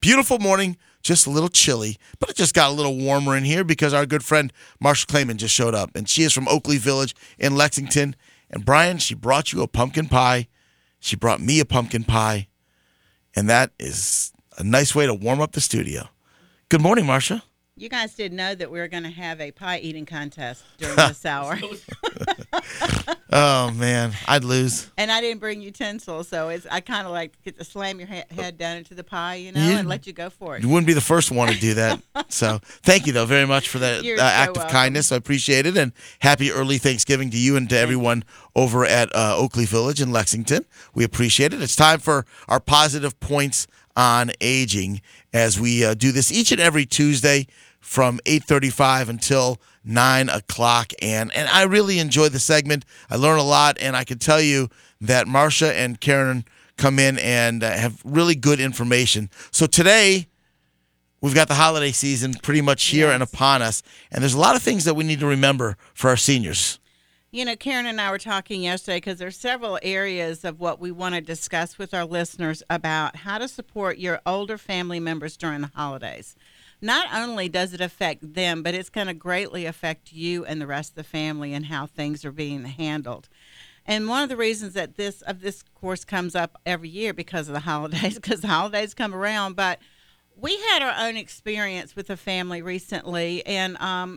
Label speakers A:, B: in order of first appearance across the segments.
A: Beautiful morning, just a little chilly, but it just got a little warmer in here because our good friend Marsha Clayman just showed up, and she is from Oakley Village in Lexington. And Brian, she brought you a pumpkin pie. She brought me a pumpkin pie, and that is a nice way to warm up the studio. Good morning, Marsha.
B: You guys didn't know that we were going to have a pie eating contest during this hour.
A: Oh, man, I'd lose.
B: And I didn't bring utensils, so I kind of like get to slam your head down into the pie, and let you go for it.
A: You wouldn't be the first one to do that. So thank you, though, very much for that act of
B: welcome.
A: kindness. I appreciate it. And happy early Thanksgiving to you and to everyone over at Oakley Village in Lexington. We appreciate it. It's time for our positive points on aging as we do this each and every Tuesday from 8:35 until 9 o'clock. And I really enjoy the segment. I learn a lot, and I can tell you that Marsha and Karen come in and have really good information. So today, we've got the holiday season pretty much here and upon us, and there's a lot of things that we need to remember for our seniors.
B: You know, Karen and I were talking yesterday because there's several areas of what we want to discuss with our listeners about how to support your older family members during the holidays. Not only does it affect them, but it's going to greatly affect you and the rest of the family and how things are being handled. And one of the reasons that this course comes up every year because of the holidays, because the holidays come around, but we had our own experience with a family recently, and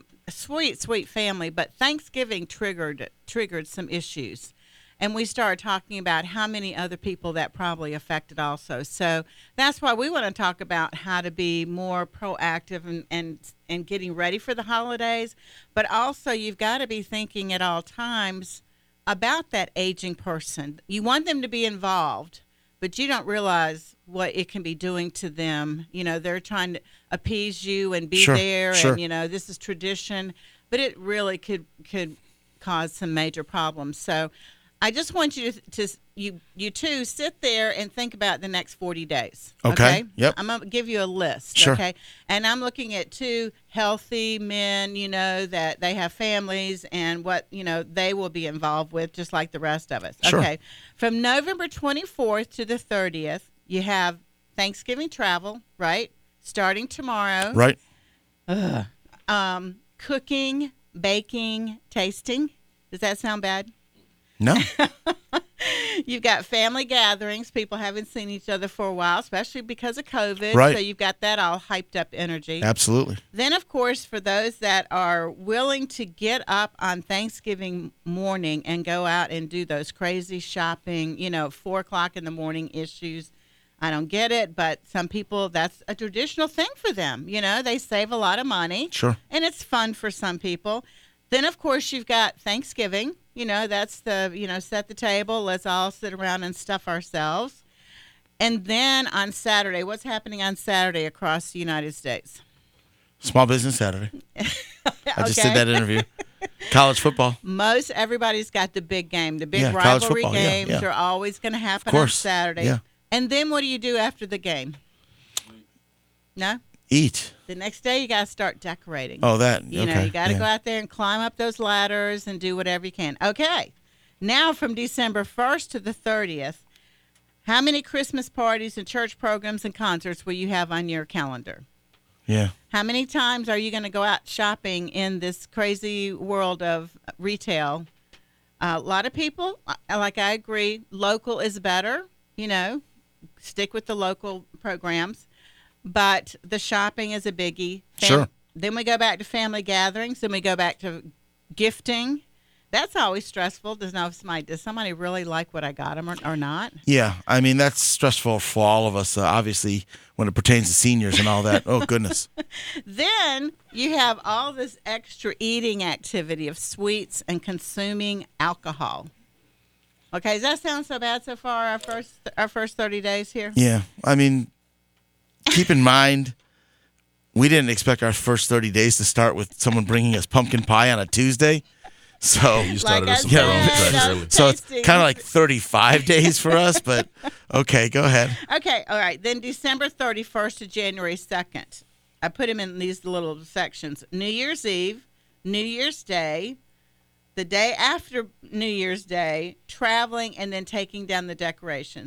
B: sweet family, but Thanksgiving triggered some issues. And we started talking about how many other people that probably affected also. So that's why we want to talk about how to be more proactive and getting ready for the holidays. But also you've got to be thinking at all times about that aging person. You want them to be involved, but you don't realize what it can be doing to them. You know, they're trying to appease you and be there.
A: Sure.
B: And, you know, this is tradition. But it really could cause some major problems. So I just want you you two sit there and think about the next 40 days.
A: Okay. Yep.
B: I'm going to give you a list.
A: Sure.
B: Okay. And I'm looking at two healthy men, you know, that they have families and what, you know, they will be involved with just like the rest of us.
A: Sure.
B: Okay. From November 24th to the 30th, you have Thanksgiving travel, right? Starting tomorrow.
A: Right.
B: Cooking, baking, tasting. Does that sound bad?
A: No.
B: You've got family gatherings, people haven't seen each other for a while, especially because of COVID.
A: Right.
B: So you've got that all hyped up energy.
A: Absolutely.
B: Then, of course, for those that are willing to get up on Thanksgiving morning and go out and do those crazy shopping, you know, 4 o'clock in the morning issues. I don't get it, but some people, that's a traditional thing for them. You know, they save a lot of money.
A: Sure.
B: And it's fun for some people. Then, of course, you've got Thanksgiving. You know, that's the, you know, set the table. Let's all sit around and stuff ourselves. And then on Saturday, what's happening on Saturday across the United States?
A: Small Business Saturday. I just did that interview. College football.
B: Most everybody's got the big game. The big
A: college
B: rivalry
A: football,
B: games are always going to happen
A: Of
B: on
A: course.
B: Saturday.
A: Yeah.
B: And then what do you do after the game? No?
A: Eat.
B: The next day you got to start decorating.
A: Oh, that.
B: You know, you got to go out there and climb up those ladders and do whatever you can. Okay. Now from December 1st to the 30th, how many Christmas parties and church programs and concerts will you have on your calendar?
A: Yeah.
B: How many times are you going to go out shopping in this crazy world of retail? A lot of people, like I agree, local is better, you know, stick with the local programs. But the shopping is a biggie.
A: Sure.
B: Then we go back to family gatherings. Then we go back to gifting. That's always stressful. Does somebody really like what I got them or not?
A: Yeah. I mean, that's stressful for all of us, obviously, when it pertains to seniors and all that. Oh, goodness.
B: Then you have all this extra eating activity of sweets and consuming alcohol. Okay, does that sound so bad so far, our first 30 days here?
A: Yeah. I mean, keep in mind, we didn't expect our first 30 days to start with someone bringing us pumpkin pie on a Tuesday. So
C: You started
B: Like
C: us
B: I
C: some
B: said,
C: wrong
B: that's
C: tracks early.
A: So it's
B: tasting.
A: kind of like 35 days for us, but okay, go ahead.
B: Okay, all right. Then December 31st to January 2nd. I put them in these little sections. New Year's Eve, New Year's Day, the day after New Year's Day, traveling, and then taking down the decorations.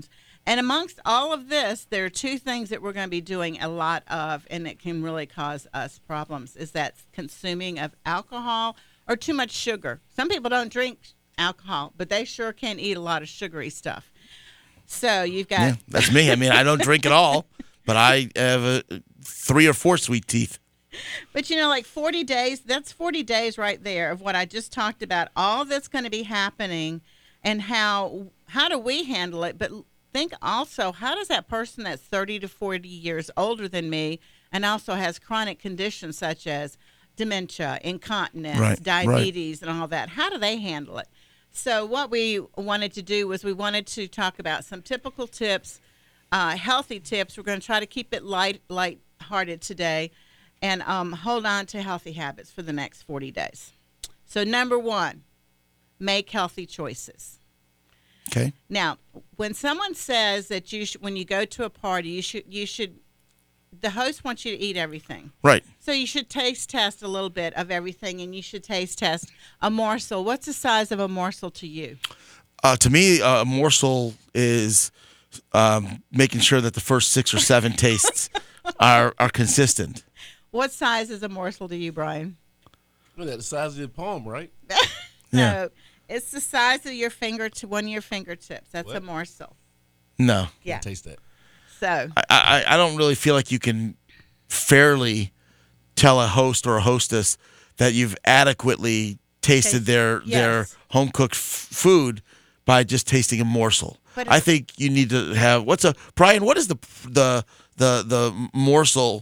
B: And amongst all of this, there are two things that we're going to be doing a lot of, and it can really cause us problems, is that consuming of alcohol or too much sugar. Some people don't drink alcohol, but they sure can eat a lot of sugary stuff. So you've got...
A: Yeah, that's me. I mean, I don't drink at all, but I have 3 or 4 sweet teeth.
B: But, like 40 days, that's 40 days right there of what I just talked about, all that's going to be happening, and how do we handle it? But think also, how does that person that's 30 to 40 years older than me and also has chronic conditions such as dementia, incontinence, diabetes, and all that, how do they handle it? So what we wanted to do was we wanted to talk about some typical tips, healthy tips. We're going to try to keep it light-hearted today and hold on to healthy habits for the next 40 days. So number 1, make healthy choices.
A: Okay.
B: Now, when someone says that when you go to a party, you should, the host wants you to eat everything.
A: Right.
B: So you should taste test a little bit of everything, and you should taste test a morsel. What's the size of a morsel to you?
A: To me, a morsel is making sure that the first 6 or 7 tastes are consistent.
B: What size is a morsel to you, Brian?
C: Well, that's the size of your palm, right?
A: Yeah.
B: No, it's the size of your finger to one of your fingertips. That's
C: What?
B: a morsel.
A: No.
B: Yeah.
C: Can't taste that.
B: So
A: I don't really feel like you can fairly tell a host or a hostess that you've adequately tasted their home cooked food by just tasting a morsel.
B: But
A: I think you need to have Brian. What is the morsel?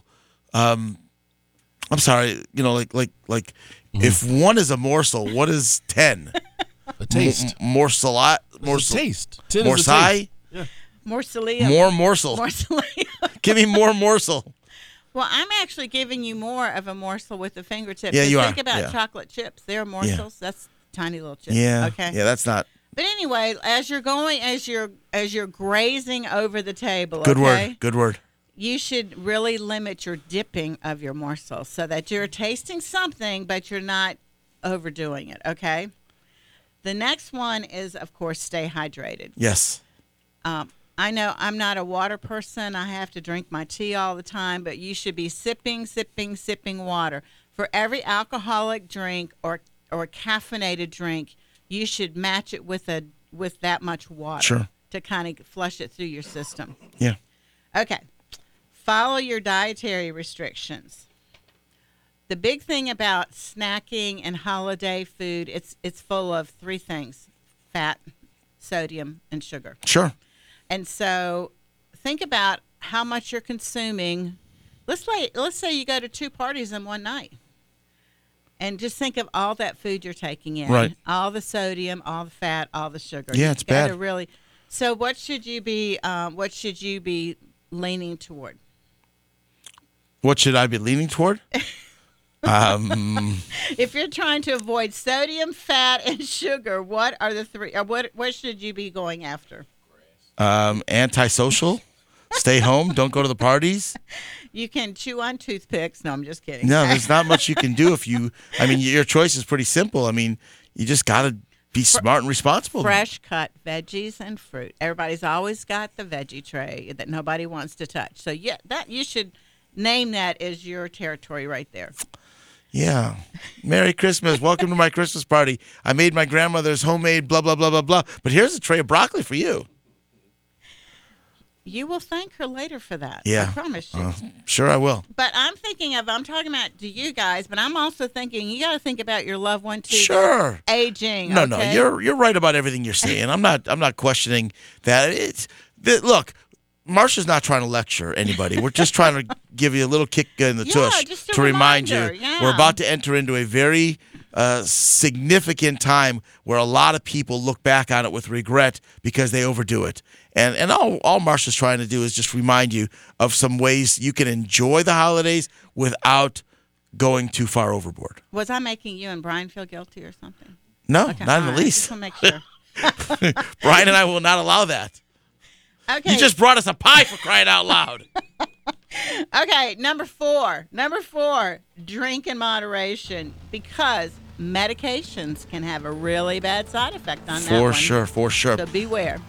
A: I'm sorry. Like if 1 is a morsel, what is 10?
C: A taste.
A: Morsel.
C: It's a taste. 10 is a
A: Morsai.
C: taste. Yeah.
B: Morcillium.
A: More morsel.
B: Morcillium.
A: Give me more morsel.
B: Well, I'm actually giving you more of a morsel with the fingertip.
A: Yeah, you
B: think
A: are.
B: about
A: Yeah.
B: chocolate chips. They're morsels. That's tiny little chips.
A: Yeah.
B: Okay.
A: Yeah, that's not.
B: But anyway, as you're grazing over the table,
A: Good
B: okay,
A: word. Good word.
B: you should really limit your dipping of your morsels so that you're tasting something, but you're not overdoing it. Okay. The next one is, of course, stay hydrated.
A: Yes.
B: I know I'm not a water person. I have to drink my tea all the time, but you should be sipping water. For every alcoholic drink or caffeinated drink, you should match it with that much water.
A: Sure.
B: To kind of flush it through your system.
A: Yeah.
B: Okay. Follow your dietary restrictions. The big thing about snacking and holiday food, it's full of 3 things: fat, sodium, and sugar.
A: Sure.
B: And so think about how much you're consuming. Let's say you go to 2 parties in one night. And just think of all that food you're taking in.
A: Right.
B: All the sodium, all the fat, all the sugar.
A: Yeah,
B: You've
A: it's
B: gotta
A: bad.
B: Really. So what should you be leaning toward?
A: What should I be leaning toward?
B: If you're trying to avoid sodium, fat, and sugar, what are the 3? Or what should you be going after?
A: Antisocial. Stay home. Don't go to the parties.
B: You can chew on toothpicks. No, I'm just kidding.
A: No, there's not much you can do if you. I mean, your choice is pretty simple. I mean, you just got to be smart and responsible.
B: Fresh cut veggies and fruit. Everybody's always got the veggie tray that nobody wants to touch. So yeah, that you should name that as your territory right there.
A: Yeah. Merry Christmas. Welcome to my Christmas party. I made my grandmother's homemade blah, blah, blah, blah, blah. But here's a tray of broccoli for you.
B: You will thank her later for that.
A: Yeah.
B: I promise you.
A: Sure I will.
B: But I'm talking about to you guys, but I'm also thinking you got to think about your loved one too.
A: Sure.
B: Aging.
A: No,
B: okay?
A: you're right about everything you're saying. I'm not questioning that. Look, Marsha's not trying to lecture anybody. We're just trying to give you a little kick in the tush
B: just a
A: to remind
B: reminder,
A: you
B: yeah.
A: we're about to enter into a very significant time where a lot of people look back on it with regret because they overdo it. And all Marsha's trying to do is just remind you of some ways you can enjoy the holidays without going too far overboard.
B: Was I making you and Brian feel guilty or something?
A: No,
B: Okay,
A: not in
B: all
A: the
B: right,
A: least.
B: just want to make sure.
A: Brian and I will not allow that.
B: Okay.
A: You just brought us a pie for crying out loud.
B: Okay, number four, drink in moderation because medications can have a really bad side effect on that one.
A: For sure.
B: So beware.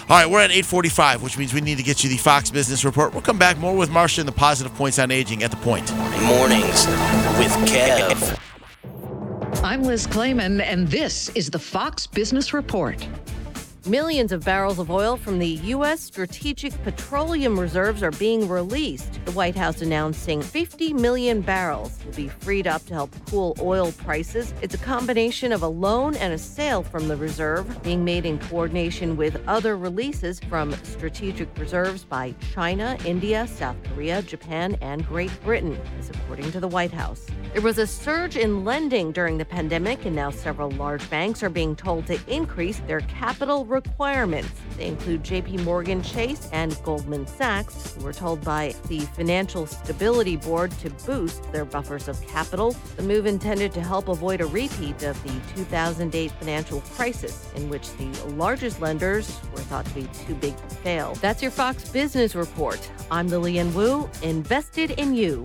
A: All right, we're at 8:45, which means we need to get you the Fox Business Report. We'll come back more with Marcia and the positive points on aging at the point.
D: Mornings with Kev.
E: I'm Liz Clayman, and this is the Fox Business Report.
F: Millions of barrels of oil from the U.S. Strategic Petroleum Reserves are being released. The White House announcing 50 million barrels will be freed up to help cool oil prices. It's a combination of a loan and a sale from the reserve, being made in coordination with other releases from strategic reserves by China, India, South Korea, Japan, and Great Britain, as according to the White House. There was a surge in lending during the pandemic, and now several large banks are being told to increase their capital requirements. They include JP Morgan Chase and Goldman Sachs, who were told by the Financial Stability Board to boost their buffers of capital. The move intended to help avoid a repeat of the 2008 financial crisis, in which the largest lenders were thought to be too big to fail. That's your Fox Business Report. I'm Lillian Wu, invested in you.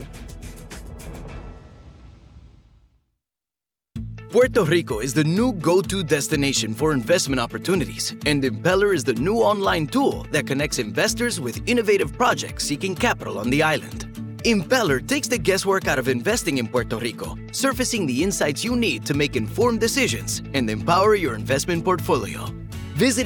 G: Puerto Rico is the new go-to destination for investment opportunities, and Impeller is the new online tool that connects investors with innovative projects seeking capital on the island. Impeller takes the guesswork out of investing in Puerto Rico, surfacing the insights you need to make informed decisions and empower your investment portfolio. Visit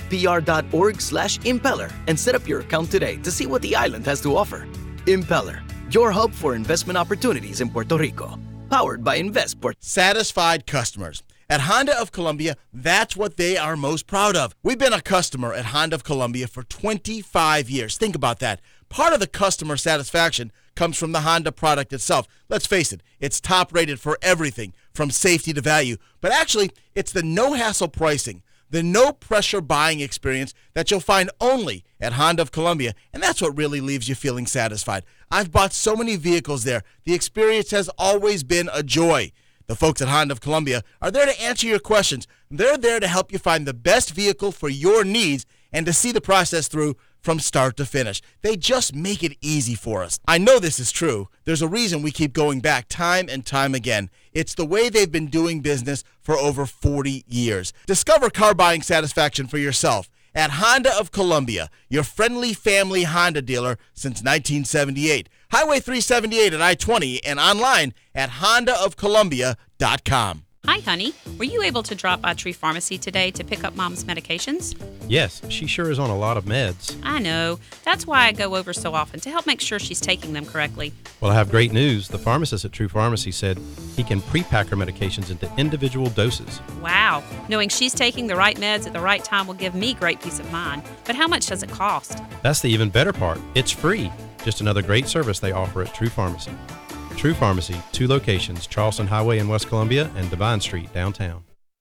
G: investpr.org/impeller and set up your account today to see what the island has to offer. Impeller, your hub for investment opportunities in Puerto Rico. Powered by Investport.
A: Satisfied customers. At Honda of Columbia, that's what they are most proud of. We've been a customer at Honda of Columbia for 25 years. Think about that. Part of the customer satisfaction comes from the Honda product itself. Let's face it, it's top rated for everything from safety to value. But actually, it's the no-hassle pricing, the no-pressure buying experience that you'll find only at Honda of Columbia, and that's what really leaves you feeling satisfied. I've bought so many vehicles there. The experience has always been a joy. The folks at Honda of Columbia are there to answer your questions. They're there to help you find the best vehicle for your needs and to see the process through from start to finish. They just make it easy for us. I know this is true. There's a reason we keep going back time and time again. It's the way they've been doing business for over 40 years. Discover car buying satisfaction for yourself at Honda of Columbia, your friendly family Honda dealer since 1978. Highway 378 at I-20 and online at hondaofcolumbia.com.
H: Hi, honey. Were you able to drop by Tree Pharmacy today to pick up Mom's medications?
I: Yes, she sure is on a lot of meds.
H: I know. That's why I go over so often, to help make sure she's taking them correctly.
I: Well, I have great news. The pharmacist at True Pharmacy said he can pre-pack her medications into individual doses.
H: Wow. Knowing she's taking the right meds at the right time will give me great peace of mind. But how much does it cost?
I: That's the even better part. It's free. Just another great service they offer at True Pharmacy. True Pharmacy, 2 locations, Charleston Highway in West Columbia and Divine Street downtown.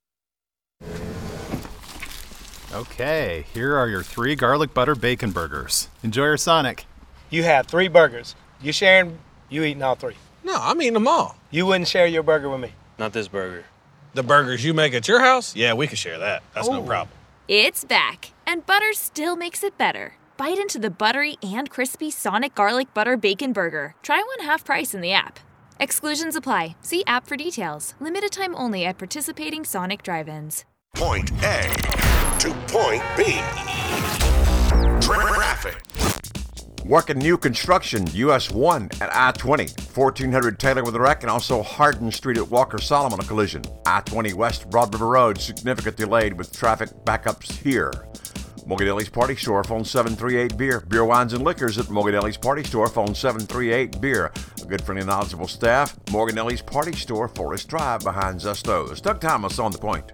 J: Okay, here are your 3 garlic butter bacon burgers. Enjoy your Sonic.
K: You have 3 burgers. You sharing, you eating all 3.
C: No, I'm eating them all.
K: You wouldn't share your burger with me.
L: Not this burger.
C: The burgers you make at your house?
L: Yeah, we can share that. That's no problem.
M: It's back, and butter still makes it better. Bite into the buttery and crispy Sonic Garlic Butter Bacon Burger. Try one half price in the app. Exclusions apply. See app for details. Limited time only at participating Sonic drive-ins.
N: Point A to point B. Traffic.
O: Working new construction, US 1 at I-20. 1400 Taylor with a wreck, and also Hardin Street at Walker Solomon a collision. I-20 West Broad River Road, significantly delayed with traffic backups here. Mogadeli's Party Store, phone 738-BEER. Beer, wines, and liquors at Mogadeli's Party Store, phone 738-BEER. A good, friendly, knowledgeable staff. Mogadeli's Party Store, Forest Drive behind Zesto's. Doug Thomas on the point.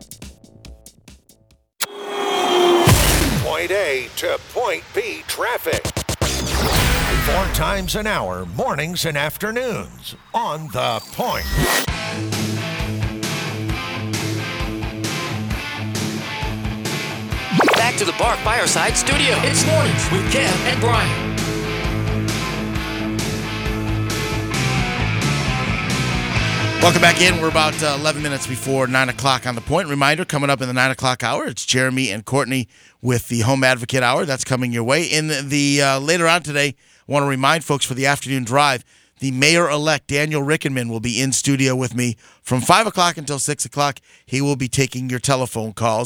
N: Point A to point B traffic. 4 times an hour, mornings and afternoons, on The Point.
D: Back to the Bark Fireside Studio. It's mornings with Kev and Brian.
A: Welcome back in. We're about 11 minutes before 9 o'clock on The Point. Reminder, coming up in the 9 o'clock hour, it's Jeremy and Courtney with the Home Advocate Hour. That's coming your way. In the later on today, I want to remind folks for the afternoon drive, the mayor-elect, Daniel Rickenman, will be in studio with me from 5 o'clock until 6 o'clock. He will be taking your telephone calls.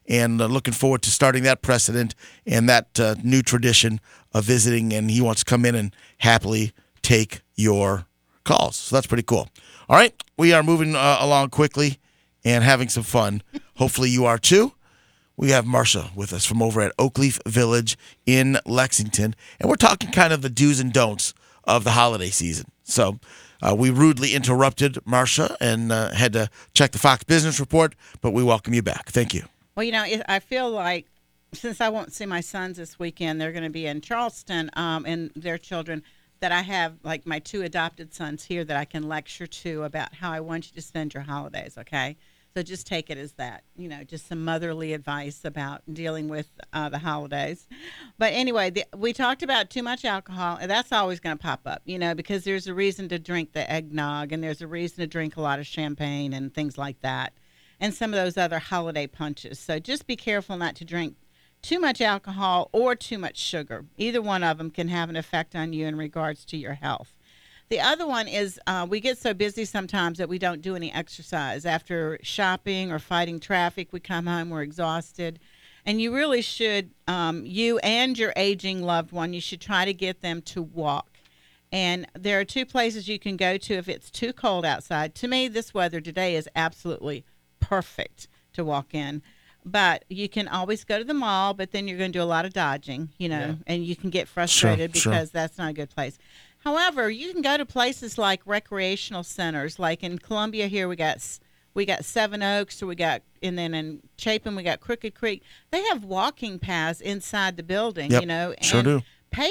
A: and looking forward to starting that precedent and that new tradition of visiting. And he wants to come in and happily take your calls. So that's pretty cool. All right, we are moving along quickly and having some fun. Hopefully you are too. We have Marsha with us from over at Oakleaf Village in Lexington, and we're talking kind of the do's and don'ts of the holiday season. So we rudely interrupted Marsha and had to check the Fox Business Report, but we welcome you back. Thank you.
B: Well, I feel like since I won't see my sons this weekend, they're going to be in Charleston and their children, that I have like my 2 adopted sons here that I can lecture to about how I want you to spend your holidays, okay? So just take it as that, just some motherly advice about dealing with the holidays. But anyway, we talked about too much alcohol, and that's always going to pop up, because there's a reason to drink the eggnog, and there's a reason to drink a lot of champagne and things like that, and some of those other holiday punches. So just be careful not to drink too much alcohol or too much sugar. Either one of them can have an effect on you in regards to your health. The other one is we get so busy sometimes that we don't do any exercise. After shopping or fighting traffic, we come home, we're exhausted. And you really should, you and your aging loved one, you should try to get them to walk. And there are 2 places you can go to if it's too cold outside. To me, this weather today is absolutely perfect to walk in. But you can always go to the mall, but then you're going to do a lot of dodging, and you can get frustrated because that's not a good place. However, you can go to places like recreational centers, like in Columbia here we got Seven Oaks, or and then in Chapin we got Crooked Creek. They have walking paths inside the building,
A: Yep, sure do.
B: Pay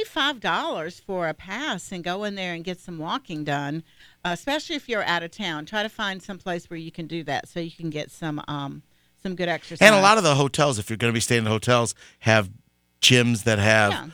B: $5 for a pass and go in there and get some walking done, especially if you're out of town. Try to find some place where you can do that so you can get some good exercise.
A: And a lot of the hotels, if you're going to be staying in hotels, have gyms that have,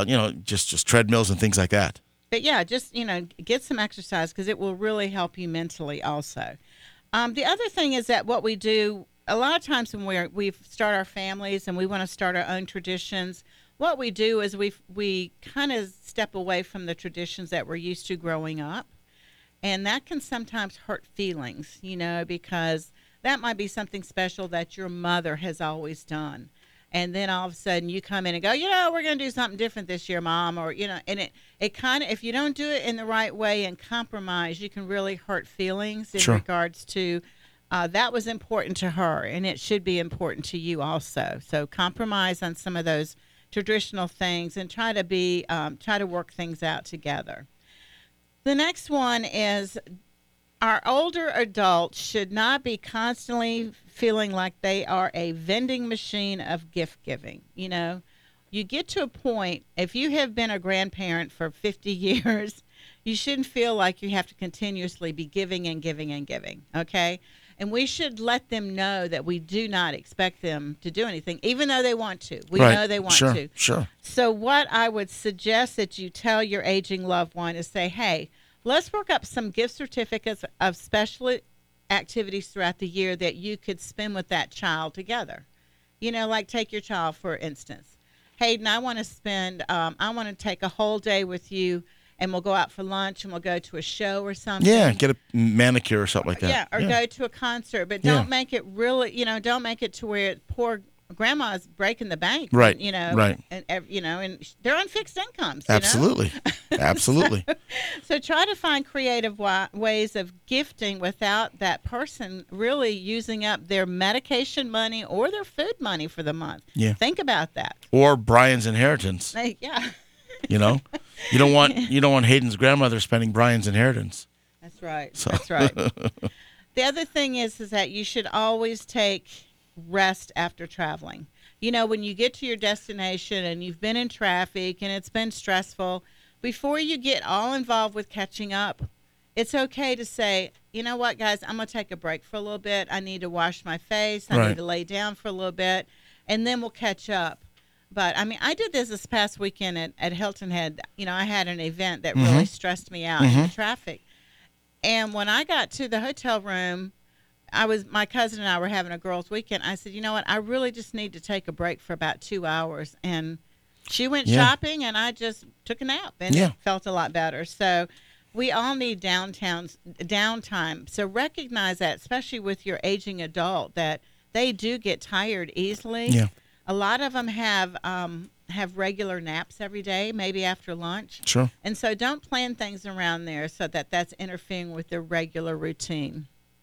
A: just treadmills and things like that.
B: But yeah, just, get some exercise because it will really help you mentally also. The other thing is that what we do, a lot of times when we start our families and we want to start our own traditions, what we do is we kind of step away from the traditions that we're used to growing up. And that can sometimes hurt feelings, because that might be something special that your mother has always done. And then all of a sudden you come in and go, we're going to do something different this year, Mom. Or, and it kind of, if you don't do it in the right way and compromise, you can really hurt feelings in regards to that was important to her and it should be important to you also. So compromise on some of those traditional things and try to work things out together. The next one is our older adults should not be constantly feeling like they are a vending machine of gift giving. You get to a point, if you have been a grandparent for 50 years, you shouldn't feel like you have to continuously be giving and giving and giving, okay? And we should let them know that we do not expect them to do anything, even though they want to. We know they want to.
A: Sure.
B: So what I would suggest that you tell your aging loved one is say, hey, let's work up some gift certificates of special activities throughout the year that you could spend with that child together. Like take your child, for instance. Hayden, I want to take a whole day with you, and we'll go out for lunch, and we'll go to a show or something.
A: Yeah, get a manicure or something like that.
B: Yeah, or go to a concert. But don't make it really, don't make it to where poor grandma's breaking the bank.
A: Right,
B: right. And they're on fixed incomes.
A: Absolutely. Absolutely.
B: So try to find creative ways of gifting without that person really using up their medication money or their food money for the month.
A: Yeah.
B: Think about that.
A: Or Brian's inheritance.
B: Yeah.
A: You don't want Hayden's grandmother spending Brian's inheritance.
B: That's right.
A: So.
B: That's right. The other thing is that you should always take rest after traveling. When you get to your destination and you've been in traffic and it's been stressful, before you get all involved with catching up, it's okay to say, you know what, guys, I'm going to take a break for a little bit. I need to wash my face. I need to lay down for a little bit, and then we'll catch up. But, I did this past weekend at Hilton Head. I had an event that really stressed me out in the traffic. And when I got to the hotel room, my cousin and I were having a girls' weekend. I said, you know what, I really just need to take a break for about 2 hours. And she went shopping, and I just took a nap, and it felt a lot better. So we all need downtime. So recognize that, especially with your aging adult, that they do get tired easily.
A: Yeah.
B: A lot of them have regular naps every day, maybe after lunch.
A: Sure.
B: And so don't plan things around there so that that's interfering with their regular routine.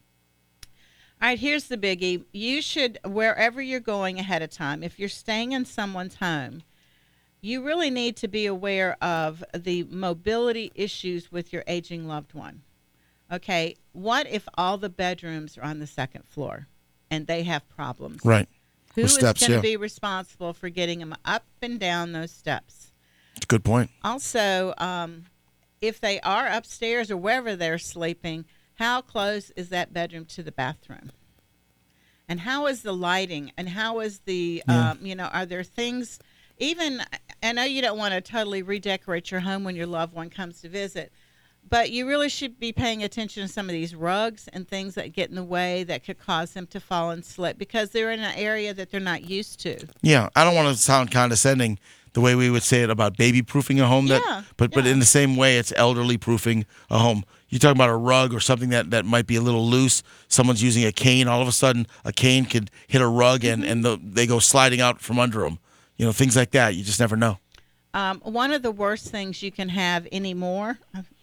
B: All right, here's the biggie. You should, wherever you're going ahead of time, if you're staying in someone's home, you really need to be aware of the mobility issues with your aging loved one. Okay, what if all the bedrooms are on the second floor and they have problems?
A: Right.
B: Who
A: With
B: is
A: steps,
B: going to
A: yeah.
B: be responsible for getting them up and down those steps?
A: That's a good point.
B: Also, if they are upstairs or wherever they're sleeping, how close is that bedroom to the bathroom? And how is the lighting? And how is the, are there things, even, I know you don't want to totally redecorate your home when your loved one comes to visit, but you really should be paying attention to some of these rugs and things that get in the way that could cause them to fall and slip because they're in an area that they're not used to.
A: Yeah, I don't want to sound condescending the way we would say it about baby-proofing a home. But in the same way, it's elderly-proofing a home. You're talking about a rug or something that might be a little loose. Someone's using a cane. All of a sudden, a cane could hit a rug and they go sliding out from under them. Things like that. You just never know.
B: One of the worst things you can have anymore,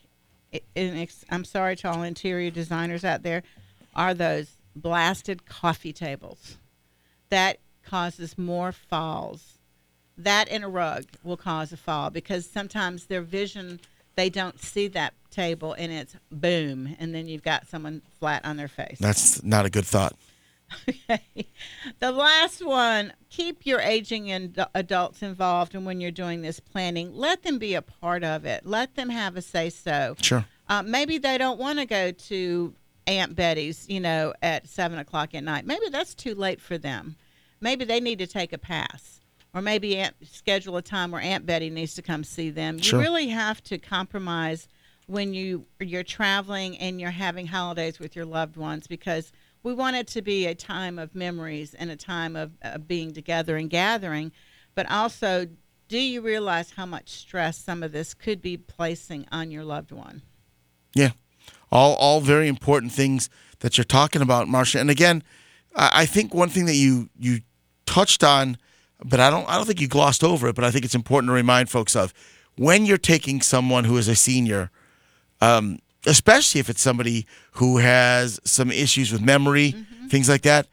B: I'm sorry to all interior designers out there, are those blasted coffee tables. That causes more falls. That and a rug will cause a fall because sometimes their vision, they don't see that table and it's boom, and then you've got someone flat on their face.
A: That's not a good thought.
B: Okay. The last one, keep your aging and adults involved, and when you're doing this planning, let them be a part of it. Let them have a say-so.
A: Sure.
B: Maybe they don't want to go to Aunt Betty's, at 7 o'clock at night. Maybe that's too late for them. Maybe they need to take a pass. Or maybe schedule a time where Aunt Betty needs to come see them.
A: Sure.
B: You really have to compromise when you're traveling and you're having holidays with your loved ones because we want it to be a time of memories and a time of being together and gathering. But also, do you realize how much stress some of this could be placing on your loved one?
A: Yeah. All very important things that you're talking about, Marcia. And again, I think one thing that you touched on, but I don't think you glossed over it, but I think it's important to remind folks of when you're taking someone who is a senior, especially if it's somebody who has some issues with memory, things like that.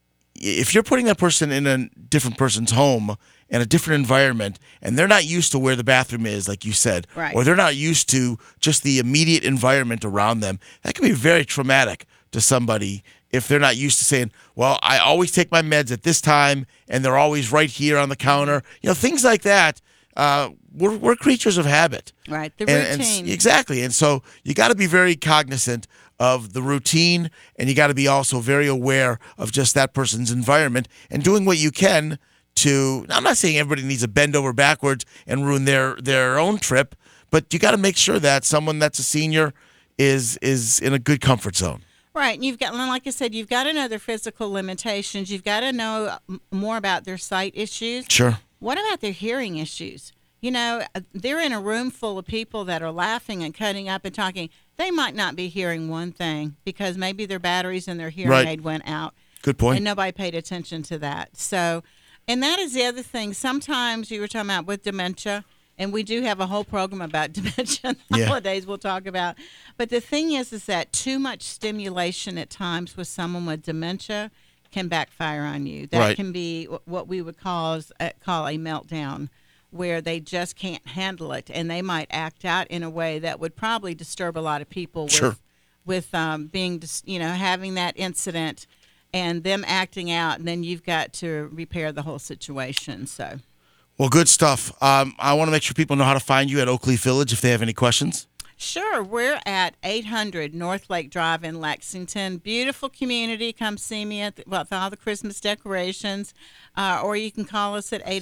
A: If you're putting that person in a different person's home and a different environment, and they're not used to where the bathroom is, like you said,
B: right,
A: or they're not used to just the immediate environment around them, that can be very traumatic to somebody if they're not used to saying, well, I always take my meds at this time, and they're always right here on the counter. Things like that. We're creatures of habit.
B: Right, the routine.
A: Exactly. And so you got to be very cognizant of the routine, and you got to be also very aware of just that person's environment and doing what you can to, I'm not saying everybody needs to bend over backwards and ruin their own trip, but you got to make sure that someone that's a senior is in a good comfort zone.
B: Right, and you've got, like I said, you've got to know their physical limitations. You've got to know more about their sight issues.
A: Sure.
B: What about their hearing issues? They're in a room full of people that are laughing and cutting up and talking. They might not be hearing one thing because maybe their batteries in their hearing aid went out.
A: Good point.
B: And nobody paid attention to that. So, and that is the other thing. Sometimes you were talking about with dementia, and we do have a whole program about dementia holidays we'll talk about. But the thing is that too much stimulation at times with someone with dementia can backfire on you. That can be what we would call a meltdown, where they just can't handle it, and they might act out in a way that would probably disturb a lot of people with being, having that incident and them acting out, and then you've got to repair the whole situation. So.
A: Well, good stuff. I want to make sure people know how to find you at Oak Leaf Village if they have any questions.
B: Sure. We're at 800 North Lake Drive in Lexington. Beautiful community. Come see me with all the Christmas decorations. Or you can call us at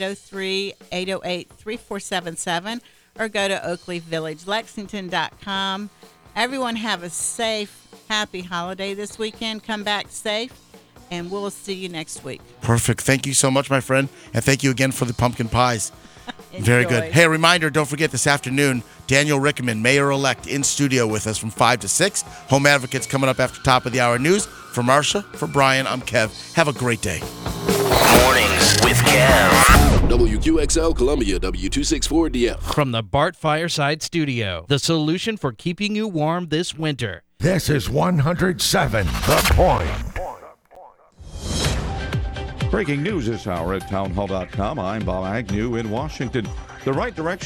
B: 803-808-3477 or go to oakleafvillagelexington.com. Everyone have a safe, happy holiday this weekend. Come back safe, and we'll see you next week.
A: Perfect. Thank you so much, my friend. And thank you again for the pumpkin pies. Very good.
B: enjoyed.
A: Hey, a reminder, don't forget this afternoon, Daniel Rickman, mayor-elect, in studio with us from 5 to 6. Home Advocates coming up after top of the hour news. For Marcia, for Brian, I'm Kev. Have a great day.
P: Mornings with Kev.
Q: WQXL Columbia, W264DF.
R: From the Bart Fireside Studio, the solution for keeping you warm this winter.
N: This is 107 The Point.
S: Breaking news this hour at townhall.com. I'm Bob Agnew in Washington. The right direction